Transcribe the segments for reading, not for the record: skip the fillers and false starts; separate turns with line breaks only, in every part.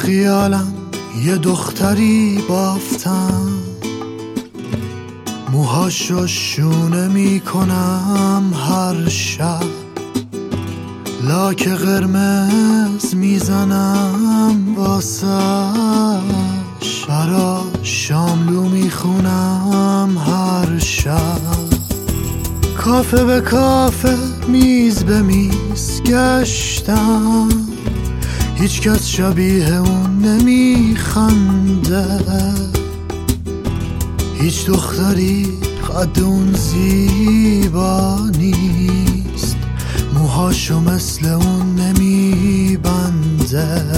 خیالم یه دختری بافتم، موهاشو شونه میکنم هر شب، لاک قرمز میزنم واسش، برا شاملو میخونم هر شب. کافه به کافه، میز به میز گشتم، هیچ کس شبیه اون نمیخنده، هیچ دختری قد اون زیبا نیست، موهاشو مثل اون نمیبنده.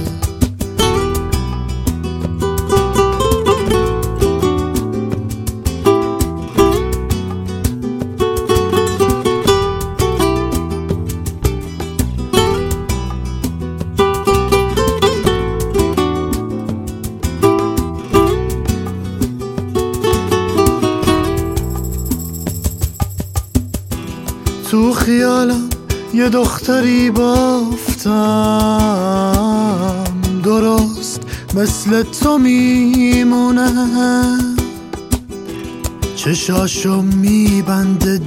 تو خیالم یه دختری بافتم، درست مثل تو میمونه، چشاشو میبنده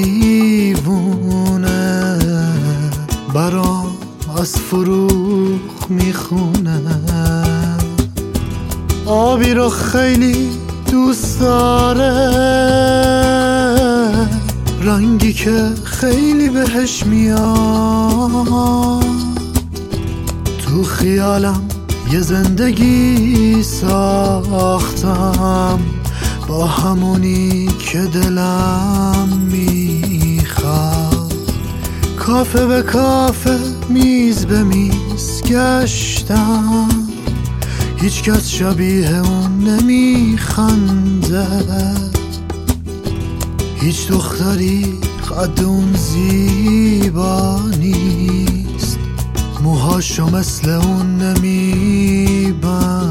دیوونه، برام از فروغ میخونه. آبی رو خیلی دوست داره، رنگی که خیلی بهش میاد. تو خیالم یه زندگی ساختم، با همونی که دلم میخواد. کافه به کافه، میز به میز گشتم، هیچ کس شبیه اون نمیخنده، هیچ دختری قد اون زیبا نیست، موهاشو مثل اون نمیبنده.